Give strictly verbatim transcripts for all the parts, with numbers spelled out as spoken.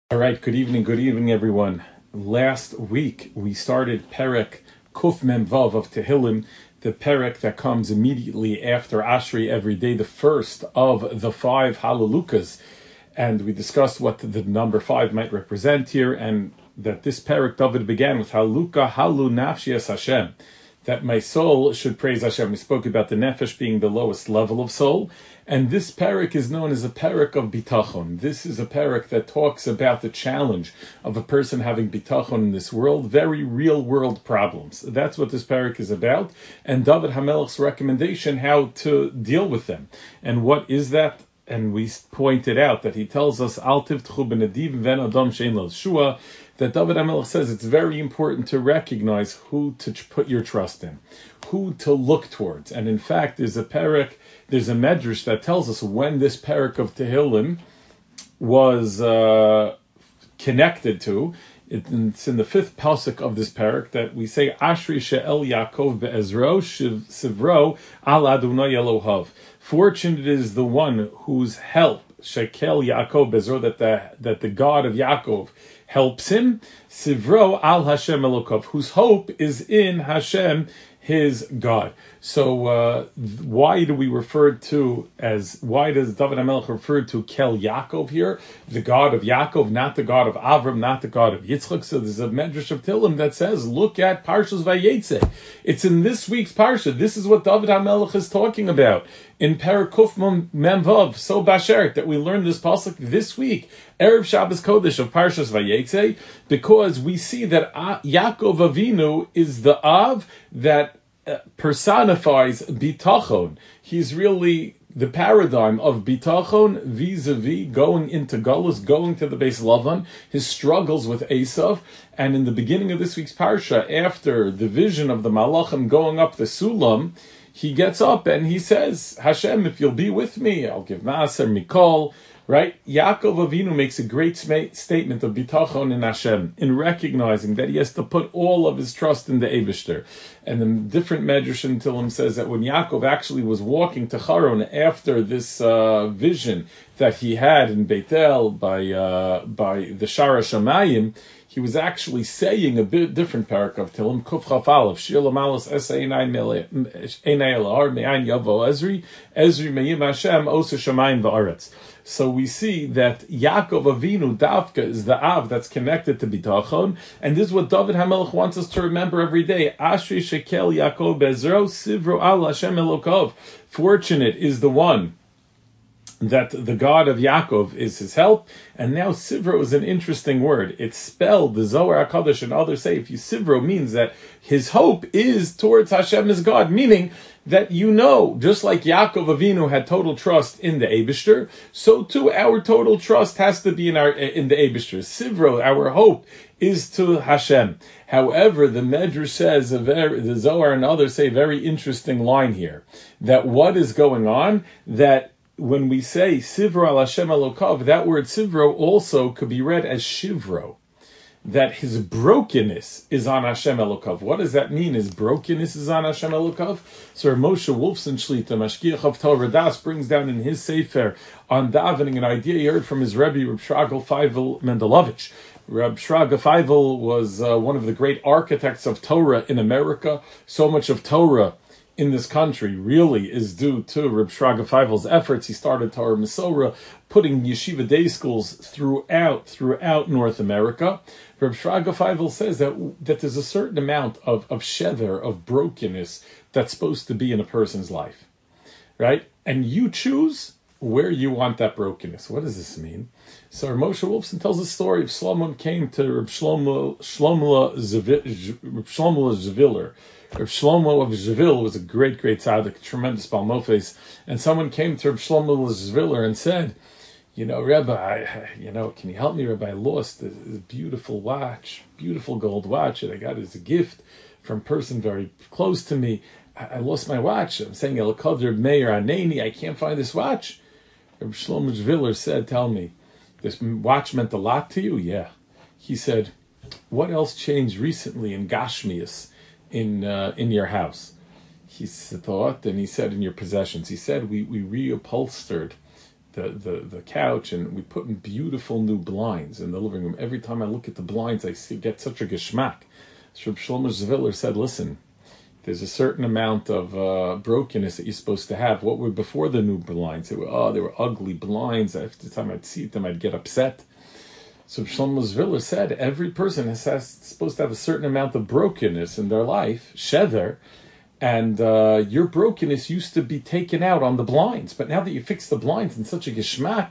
All right, good evening, good evening, everyone. Last week we started Perek Kuf Mem Vav of Tehillim, the Perek that comes immediately after Ashri every day, the first of the five Hallelujahs. And we discussed what the number five might represent here, and that this Perek David began with Hallelujah, Halu Nafshi Es Hashem, that my soul should praise Hashem. We spoke about the nefesh being the lowest level of soul, and this parak is known as a parak of bitachon. This is a parak that talks about the challenge of a person having bitachon in this world, very real world problems. That's what this parak is about, and David HaMelech's recommendation how to deal with them. And what is that? And we pointed out that he tells us, Al tivtchu b'nadiv ven adam shein lo shua, that David HaMelech says it's very important to recognize who to put your trust in, who to look towards. And in fact, there's a parak, there's a medrash that tells us when this parak of Tehillim was uh, connected to. It's in the fifth pasuk of this parak that we say, Ashri she'el Yaakov be'ezro sivro al Adonai Elohav. Fortunate is the one whose help, shekel Yaakov be'ezro, that the, that the God of Yaakov helps him, Sivro al Hashem Elokov, whose hope is in Hashem, his God. So uh, why do we refer to as, why does David HaMelech refer to Kel Yaakov here? The God of Yaakov, not the God of Avram, not the God of Yitzchak. So there's a medrash of Tehillim that says, look at Parshas Vayetze. It's in this week's Parsha. This is what David HaMelech is talking about. In Perek Kuf Mem Vav, so Bashert, that we learned this pasuk this week, Erev Shabbos Kodesh of Parshas Vayetze, because we see that Yaakov Avinu is the Av that uh, personifies bitachon. He's really the paradigm of bitachon vis-a-vis going into Galus, going to the Beis Lavan, his struggles with Esav. And in the beginning of this week's Parsha, after the vision of the Malachim going up the Sulam, he gets up and he says, Hashem, if you'll be with me, I'll give Maaser Mikol. Right? Yaakov Avinu makes a great sma- statement of bitachon in Hashem, in recognizing that he has to put all of his trust in the Eibishter. And the different Medrash in Tehillim says that when Yaakov actually was walking to Charon after this uh, vision that he had in Beitel by uh, by the Shara Shamayim, he was actually saying a bit different parak of Tehillim, Kuf Chaf Aleph, Shir Lamalos Es Einay Elahar Me'ayin Yavo Ezri, Ezri Me'yim Hashem Osa Shamayim Va'aretz. So we see that Yaakov Avinu Davka is the Av that's connected to Bitachon, and this is what David HaMelech wants us to remember every day. Ashri Shekel Yaakov Bezro Sivro Al Hashem Elokov. Fortunate is the one that the God of Yaakov is his help. And now Sivro is an interesting word. It's spelled, the Zohar HaKadosh and others say, if you Sivro means that his hope is towards Hashem as God, meaning that you know, just like Yaakov Avinu had total trust in the Eibishter, so too our total trust has to be in our in the Eibishter. Sivro, our hope, is to Hashem. However, the Medrash says, a very, the Zohar and others say a very interesting line here, that what is going on, that when we say Sivro al Hashem Elokav, that word Sivro also could be read as Shivro, that his brokenness is on Hashem Elokav. What does that mean? His brokenness is on Hashem Elokav? So Moshe Wolfson Shlita, Mashgiach of Torah Das, brings down in his Sefer on davening an idea he heard from his Rebbe, Reb Shragel Feivel Mendelovich. Reb Shragel Feivel was uh, one of the great architects of Torah in America. So much of Torah in this country really is due to Reb Shraga Feivel's efforts. He started Torah Mesorah, putting yeshiva day schools throughout throughout North America. Reb Shraga Feivel says that that there's a certain amount of of shever, of brokenness, that's supposed to be in a person's life, right? And you choose where you want that brokenness. What does this mean? So Moshe Wolfson tells the story of Shlomo came to Reb Shlomo Shlomo Zviller. Reb Shlomo of Zvil was a great, great tzaddik, tremendous balmofes, and someone came to Reb Shlomo of Zviller and said, you know, Rebbe, I, you know, can you help me, Rebbe? I lost a, a beautiful watch, beautiful gold watch that I got as a gift from a person very close to me. I, I lost my watch. I'm saying, El Kader Meir Aneni, I can't find this watch. Reb Shlomo Zviller said, tell me, this watch meant a lot to you? Yeah. He said, what else changed recently in Gashmias? in uh, in your house? He thought, and he said, in your possessions. He said, we, we reupholstered the, the, the couch, and we put in beautiful new blinds in the living room. Every time I look at the blinds, I see, get such a geschmack. So Shlomo Zviller said, listen, there's a certain amount of uh, brokenness that you're supposed to have. What were before the new blinds? They were, oh, they were ugly blinds. Every time I'd see them, I'd get upset. So Shlomo Zviller said, every person is has, supposed to have a certain amount of brokenness in their life, sheder, and uh, your brokenness used to be taken out on the blinds. But now that you fix the blinds in such a geschmack,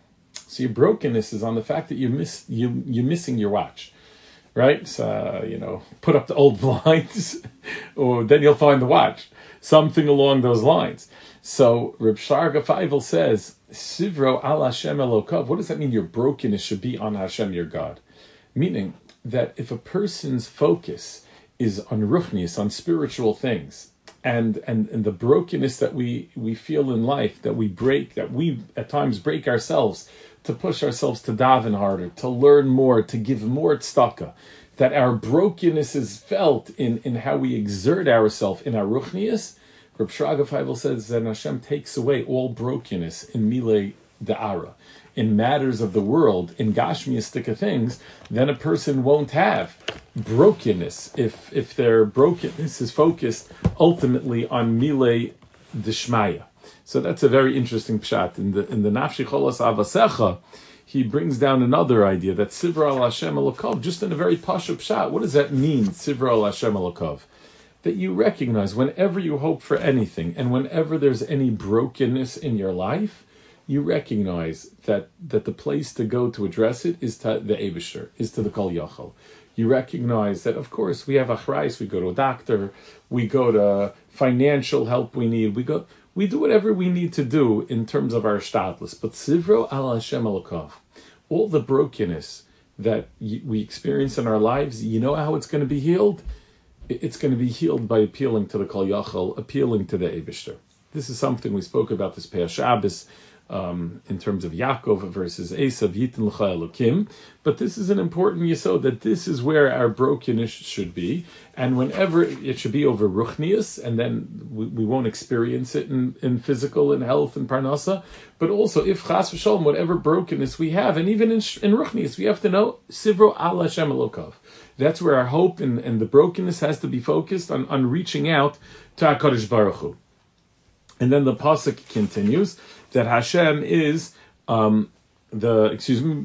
so your brokenness is on the fact that you miss, you, you're missing your watch. Right? So, you know, put up the old blinds, or then you'll find the watch. Something along those lines. So, Reb Sharga Feivel says, Sivro al Hashem Elokov. What does that mean? Your brokenness should be on Hashem, your God. Meaning that if a person's focus is on ruchnius, on spiritual things, and, and, and the brokenness that we, we feel in life, that we break, that we at times break ourselves, to push ourselves to daven harder, to learn more, to give more tzedakah, that our brokenness is felt in, in how we exert ourselves in our ruchnius. Reb Shraga Feivel says that Hashem takes away all brokenness in milei da'ara, in matters of the world, in gashmiistika things, then a person won't have brokenness if if their brokenness is focused ultimately on milei d'shmaya. So that's a very interesting pshat. In the in the Nafshi Cholas Avasecha, he brings down another idea that Sivra al Hashem Elokov, just in a very pasha pshat. What does that mean, Sivra al Hashem Elokov? That you recognize whenever you hope for anything and whenever there's any brokenness in your life, you recognize that that the place to go to address it is to the Eibishter, is to the Kol Yachol. You recognize that, of course, we have achrayus, we go to a doctor, we go to financial help we need, we go... We do whatever we need to do in terms of our shtadlus. But Sivro al Hashem Elokov, all the brokenness that we experience in our lives, you know how it's going to be healed? It's going to be healed by appealing to the Kol Yachol, appealing to the Eibishter. This is something we spoke about this Pei Shabbos, um, in terms of Yaakov versus Esav, Yitin L'cha Elokim. But this is an important yesod, that this is where our brokenness should be. And whenever it should be over ruchnius, and then we, we won't experience it in, in physical and health and parnasa. But also, if chas v'shalom, whatever brokenness we have, and even in, in ruchnius, we have to know, Sivro al Hashem Elokov. That's where our hope and, and the brokenness has to be focused on, on reaching out to HaKadosh Baruch Hu. And then the pasuk continues that Hashem is um, the excuse me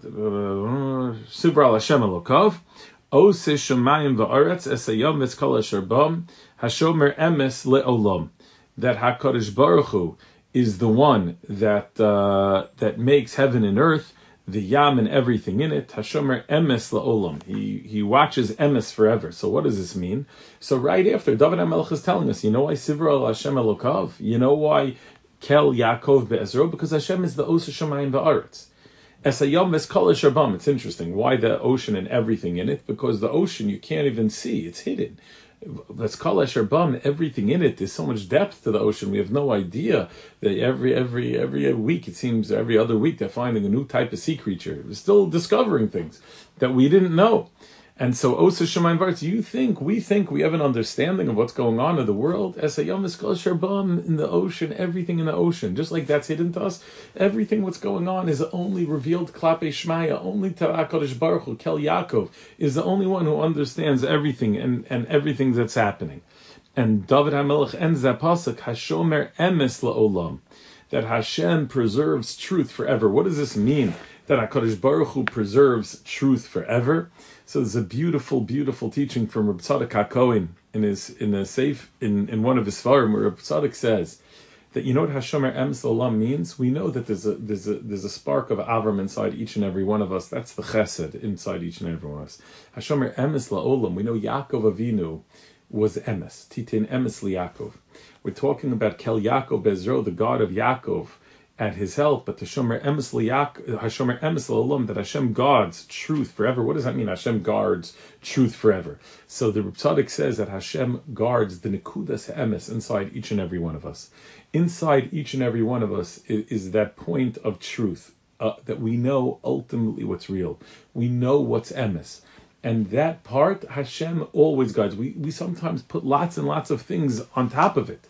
Sivra al Hashem Elokov Ose Shemayim va'aretz esayom v'tzkol asher bam Hashomer emes le'olam. That HaKadosh Baruch Hu is the one that uh, that makes heaven and earth, the yam and everything in it. Hashomer emes le'olam. He he watches emes forever. So what does this mean? So right after, David HaMelech is telling us, you know why Sivra al Hashem Elokov? You know why Kel Yaakov Be'ezro? Because Hashem is the Osa Shemayim Va'aretz. Esayom V'eskol Asher Bam. It's interesting. Why the ocean and everything in it? Because the ocean you can't even see. It's hidden. V'eskol Asher Bam, everything in it. There's so much depth to the ocean. We have no idea that every every every week, it seems every other week, they're finding a new type of sea creature. We're still discovering things that we didn't know. And so, Osa Shemayim V'aretz, you think, we think we have an understanding of what's going on in the world. Esayom V'eskol Asher Bam, in the ocean, everything in the ocean, just like that's hidden to us. Everything what's going on is only revealed Klape Shmaya, only to HaKadosh Baruch Hu. Kel Yaakov is the only one who understands everything and, and everything that's happening. And David HaMelech ends that pasuk, Hashomer emes la'olam, that Hashem preserves truth forever. What does this mean? That HaKadosh Baruch Hu preserves truth forever. So there's a beautiful, beautiful teaching from Reb Tzadok HaKohen in his in a safe in, in one of his svarim, where Reb Tzadok says that, you know what Hashomer emes la'olam means? We know that there's a there's a there's a spark of Avram inside each and every one of us. That's the Chesed inside each and every one of us. Hashomer emes la'olam. We know Yaakov Avinu was emes. Titin emes liYaakov. We're talking about Kel Yaakov Bezro, the God of Yaakov, at his help, but the Shomer emes liYaakov, Hashomer emes la'olam, that Hashem guards truth forever. What does that mean? Hashem guards truth forever. So the Reb Tzadok says that Hashem guards the nekudas emes inside each and every one of us. Inside each and every one of us is, is that point of truth, uh, that we know ultimately what's real. We know what's emes. And that part, Hashem always guides. We we sometimes put lots and lots of things on top of it.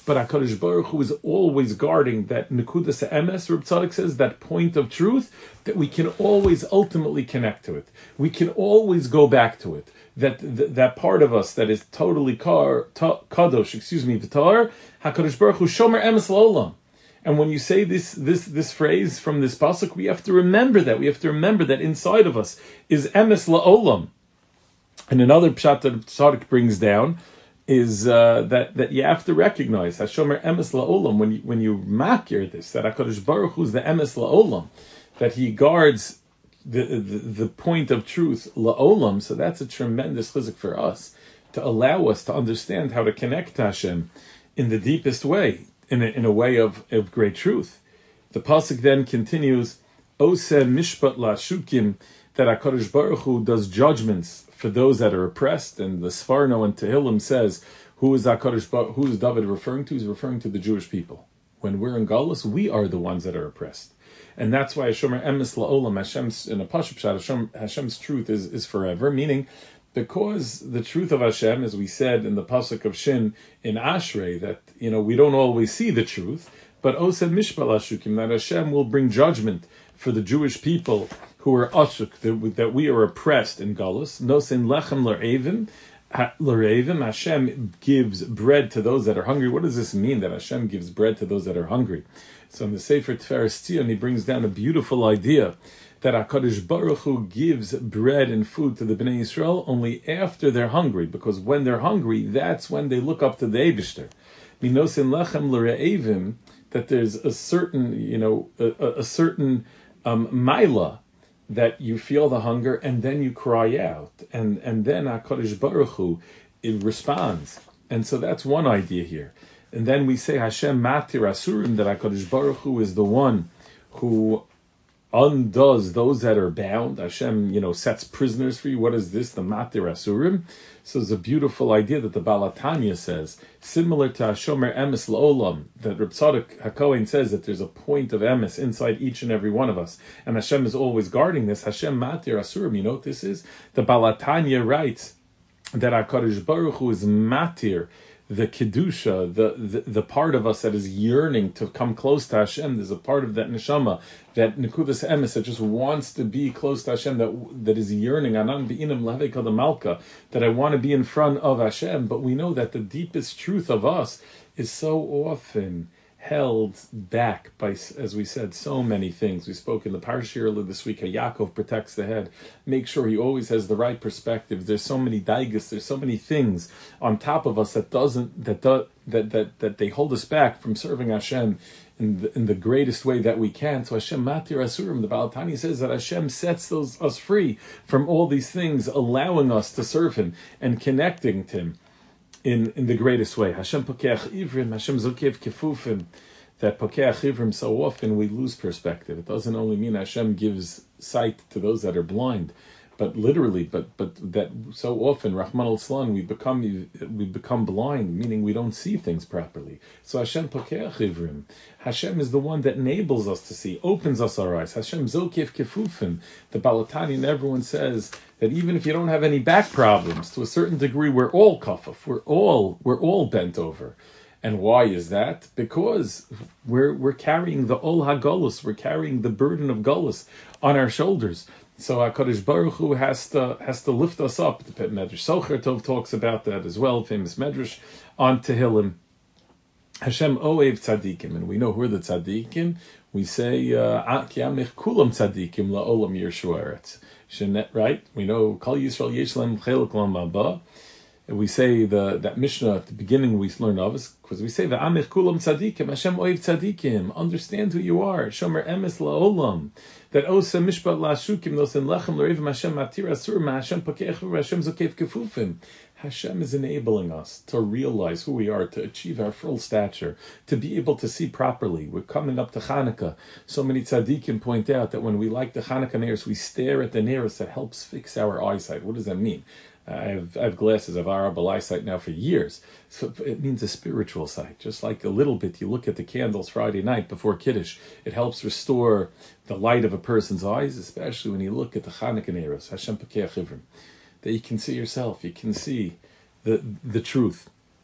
but HaKadosh Baruch Hu is always guarding that Nekudas Emes, Reb Tzadok says, that point of truth, that we can always ultimately connect to it. We can always go back to it. That th- that part of us that is totally kar, ta, kadosh, excuse me, v'tar, HaKadosh Baruch Hu shomer emes la'olam. And when you say this this this phrase from this pasuk, we have to remember that. We have to remember that inside of us is emes la'olam. And another pshat that Tzadok brings down is uh, that that you have to recognize Hashomer emes la'olam when you when you makir this, that HaKadosh Baruch Hu is the emes la'olam, that He guards the, the the point of truth la'olam. So that's a tremendous chizuk for us to allow us to understand how to connect to Hashem in the deepest way, in a, in a way of, of great truth. The pasuk then continues, Oseh mishpat la'shukim, that HaKadosh Baruch Hu does judgments for those that are oppressed. And the Sfarno and Tehillim says, who is HaKadosh Baruch, who is David referring to? He's referring to the Jewish people. When we're in Galus, we are the ones that are oppressed. And that's why Hashomer emes la'olam, Hashem's, in a Pashup Pshat, Hashem, Hashem's truth is, is forever, meaning because the truth of Hashem, as we said in the Pasuk of Shin in Ashrei, that, you know, we don't always see the truth, but Oseh mishpat la'shukim, that Hashem will bring judgment for the Jewish people who are ashuk, that, that we are oppressed in Galus. Nosin lechem l'revim, l'revim, Hashem gives bread to those that are hungry. What does this mean, that Hashem gives bread to those that are hungry? So in the Sefer Tiferes Tzion, he brings down a beautiful idea that HaKadosh Baruch Hu gives bread and food to the Bnei Yisrael only after they're hungry, because when they're hungry, that's when they look up to the Eibishter. Minosin lechem l're'evim, that there's a certain, you know, a, a, a certain um, maila, that you feel the hunger and then you cry out, and and then HaKadosh Baruch Hu, it responds. And so that's one idea here. And then we say Hashem matir asurim, that HaKadosh Baruch Hu is the one who undoes those that are bound. Hashem, you know, sets prisoners free. What is this? The matir asurim. So it's a beautiful idea that the Baal HaTanya says, similar to Hashomer emes la'olam, that Reb Tzadok HaKohen says that there's a point of emes inside each and every one of us, and Hashem is always guarding this. Hashem matir asurim. You know what this is? The Baal HaTanya writes that HaKadosh Baruch Hu is matir, the kedusha, the, the the part of us that is yearning to come close to Hashem. There's a part of that neshama, that nekudas emes, that just wants to be close to Hashem, that that is yearning. Anan b'inim levei the malka, that I want to be in front of Hashem. But we know that the deepest truth of us is so often held back by, as we said, so many things. We spoke in the parsha earlier this week how Yaakov protects the head. Make sure he always has the right perspective. There's so many daigas, there's so many things on top of us that doesn't that do, that that that they hold us back from serving Hashem in the, in the greatest way that we can. So Hashem matir asurim, the Baal HaTanya says that Hashem sets those us free from all these things, allowing us to serve Him and connecting to Him in, in the greatest way. Hashem pokeach ivrim, Hashem zokev kefufim. That pokeach ivrim, so often we lose perspective. It doesn't only mean Hashem gives sight to those that are blind, but literally, but but that so often, Rahman al-Slan, we become we become blind, meaning we don't see things properly. So Hashem pokeach ivrim. Hashem is the one that enables us to see, opens us our eyes. Hashem zokev kefufim. The Baal HaTanya and everyone says that even if you don't have any back problems, to a certain degree, we're all kafaf, we're all we're all bent over. And why is that? Because we're we're carrying the ol hagolus, we're carrying the burden of golus on our shoulders. So HaKadosh Baruch Hu has to has to lift us up. The Medrash Socher Tov talks about that as well, famous Medrash on Tehillim. Hashem oev tzadikim, and we know who are the tzadikim. We say ki amich kulam tzadikim la'olam yirshu eretz. Right? We know Kol Yisrael yesh lehem chelek l'olam haba. We say the that Mishnah at the beginning we learn of is because we say the amich kulam tzadikim, Hashem oev tzadikim. Understand who you are. Shomer emes la'olam. That osa mishpat la'shukim nosen lechem l'revim Hashem matir asurim Hashem pakeach Hashem zokev kefufim. Hashem is enabling us to realize who we are, to achieve our full stature, to be able to see properly. We're coming up to Hanukkah. So many tzaddikim point out that when we light the Hanukkah neiros, we stare at the neiros. That helps fix our eyesight. What does that mean? I have, I have glasses of arable eyesight now for years. So it means a spiritual sight. Just like a little bit, you look at the candles Friday night before Kiddush. It helps restore the light of a person's eyes, especially when you look at the Hanukkah neiros. Hashem pakeach ivrim. That you can see yourself, you can see the the truth.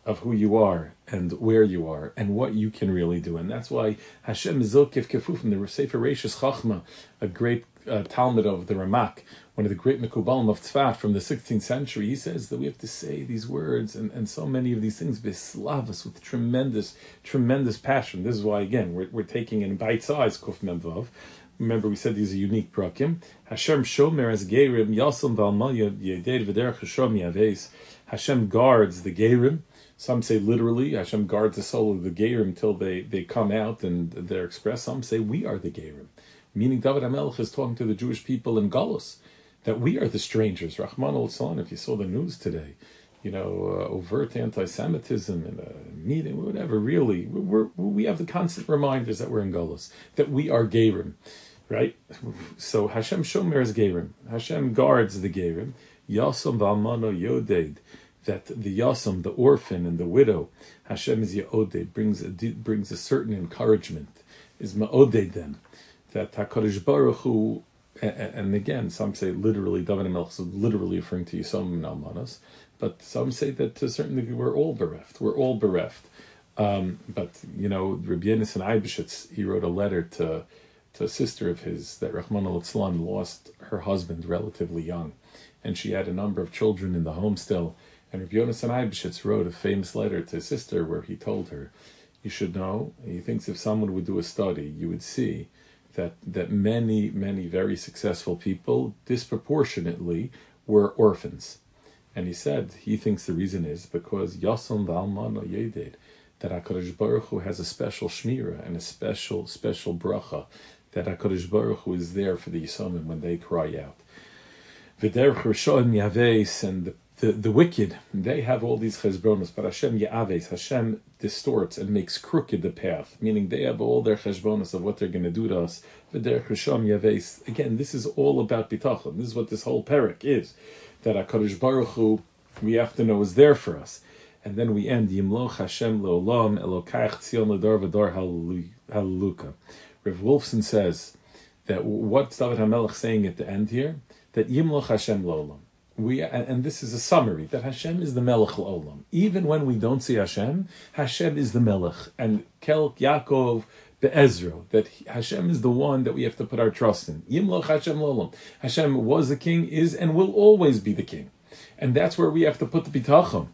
of who you are and where you are and what you can really do. And that's why Hashem Zilkif Kefufim, the Sefer Reishis Chachma, a great uh, Talmud of the Ramak, one of the great Mekubalim of Tzfat from the sixteenth century, he says that we have to say these words and, and so many of these things beslavas with tremendous, tremendous passion. This is why, again, we're, we're taking in bite-sized Kuf Mem Vav. Remember, we said these are unique prakim. Hashem shomer as Gerim, Yasam Valmaya, Yeded V'derech Hashem Yaves. Hashem guards the Gerim. Some say literally, Hashem guards the soul of the Gerim until they, they come out and they're expressed. Some say we are the Gerim. Meaning David HaMelech is talking to the Jewish people in Galus, that we are the strangers. Rahman al-Salam, if you saw the news today, you know, uh, overt anti-Semitism in a meeting, whatever, really, we're, we have the constant reminders that we're in Galus, that we are Gerim, right? So Hashem Shomer is Gerim. Hashem guards the Gerim. Yasam v'almano yoded, that the Yasam, the orphan and the widow, Hashem is Yoded, brings a, brings a certain encouragement, is Ma'oded them, that HaKadosh Baruch Hu, and again, some say literally, David HaMelech is literally referring to Yisam and Almanas, but some say that to a certain degree we're all bereft. We're all bereft. Um, but, you know, Rabbi Yonasan Eibeshitz, he wrote a letter to, to a sister of his that Rahman al-Islam lost her husband relatively young, and she had a number of children in the home still. And Rabbi Yonasan Eibeshitz wrote a famous letter to his sister where he told her, you should know, he thinks if someone would do a study, you would see that that many, many very successful people disproportionately were orphans. And he said he thinks the reason is because Yasam V'almano Yeded, that HaKadosh Baruch Hu has a special shmira and a special, special bracha, that HaKadosh Baruch Hu is there for the Yisomim when they cry out. V'derech Rishonim Yaves, and the The, the wicked, they have all these cheshbonos, but Hashem Ya'aves, Hashem distorts and makes crooked the path, meaning they have all their cheshbonos of what they're going to do to us. V'derech Hashem Ya'aves. Again, this is all about bitachon. This is what this whole parak is, that HaKadosh Baruch Hu, we have to know, is there for us. And then we end, Yimloch Hashem le'olam, Elokayach tzion l'dor v'dor hallelujah. Rav Wolfson says that what's David HaMelech saying at the end here? That Yimloch Hashem le'olam. We and this is a summary that Hashem is the Melech L'Olam. Even when we don't see Hashem, Hashem is the Melech. And Kel Yaakov Be'ezro, that Hashem is the one that we have to put our trust in. Yimloch Hashem L'Olam. Hashem was the king, is, and will always be the king. And that's where we have to put the bitachon.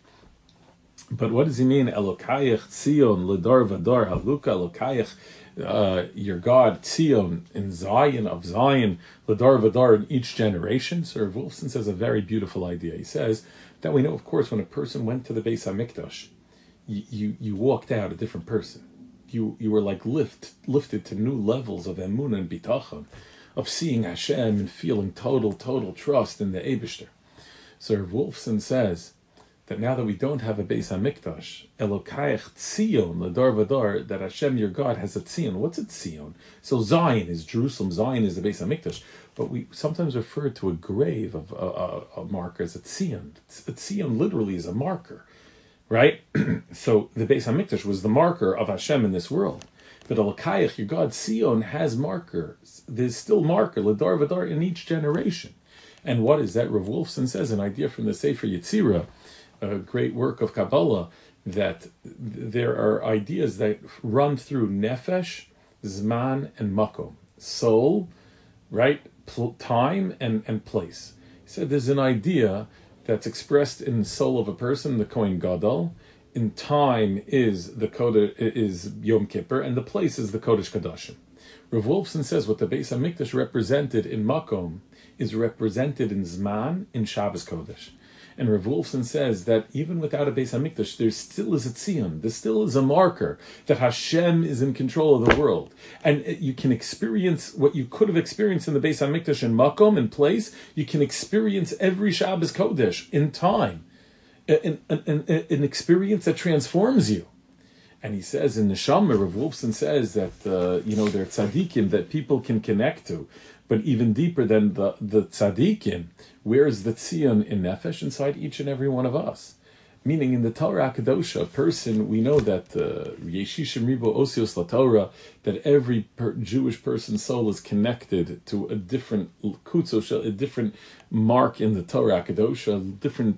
But what does he mean? Elokayach Tzion L'Dor V'Dor Haluka Elokayach. Uh, your God, Tzion, in Zion, of Zion, Ladar Vadar, in each generation. Sir Wolfson says a very beautiful idea. He says that we know, of course, when a person went to the Beis HaMikdash, you, you, you walked out a different person. You you were like lift, lifted to new levels of emunah and bitachon, of seeing Hashem and feeling total, total trust in the Eibishter. Sir Wolfson says that now that we don't have a Beis HaMikdash, Elokayach Tzion, Ladar Vadar, that Hashem, your God, has a Tzion. What's a Tzion? So Zion is Jerusalem, Zion is the Beis HaMikdash, but we sometimes refer to a grave of a, a, a marker as a Tzion. A Tzion literally is a marker, right? So the Beis HaMikdash was the marker of Hashem in this world. But Elokayach, your God, Tzion, has markers. There's still marker, Ladar Vadar, in each generation. And what is that? Rav Wolfson says, an idea from the Sefer Yetzirah, a great work of Kabbalah, that there are ideas that run through nefesh, zman, and makom, soul, right, Pl- time, and, and place. He said there's an idea that's expressed in the soul of a person, the Kohen Gadol. In time is the Kodesh, is Yom Kippur, and the place is the Kodesh Kadashim. Rav Wolfson says what the Beis HaMikdash represented in makom is represented in zman, in Shabbos Kodesh. And Rav Wolfson says that even without a Beis HaMikdash, there still is a tzion. There still is a marker that Hashem is in control of the world. And you can experience what you could have experienced in the Beis HaMikdash in makom, in place. You can experience every Shabbos Kodesh in time. An, an, an, an experience that transforms you. And he says in Neshama, Rav Wolfson says that, uh, you know, there are tzaddikim that people can connect to. But even deeper than the, the tzaddikim, where is the tzion in nefesh? Inside each and every one of us. Meaning in the Torah HaKadosha, a person, we know that Yeshishim Ribo Osios LaTorah, that every per, Jewish person's soul is connected to a different kutzos, a different mark in the Torah HaKadosha, a different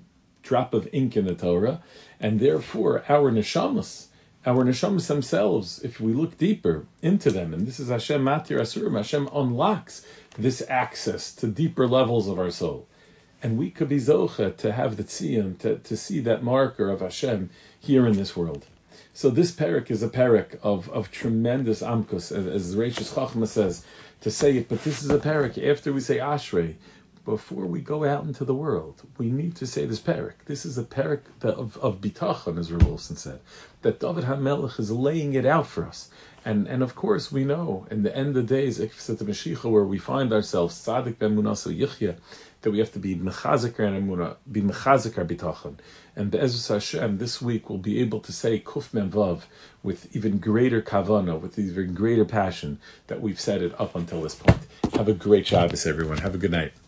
drop of ink in the Torah, and therefore our neshamas, our neshamas themselves, if we look deeper into them, and this is Hashem Matir Asurim, Hashem unlocks this access to deeper levels of our soul. And we could be zocha to have the tziyun, to, to see that marker of Hashem here in this world. So this parak is a parak of, of tremendous amkus, as, as Reishis Chachma says, to say it, but this is a parak after we say Ashrei, before we go out into the world, we need to say this parak. This is a parak of, of bitachon, as Rav Wolfson said, that David HaMelech is laying it out for us. And and of course we know, in the end of the days, if it's at the Mashiach, where we find ourselves, Tzadik ben Munaso Yichya, that we have to be mechazik our emunah, be mechazik our bitachon. And Be'ezus Hashem, this week we'll be able to say Kuf Mem Vav with even greater kavana, with even greater passion that we've said it up until this point. Have a great Shabbos, everyone. Have a good night.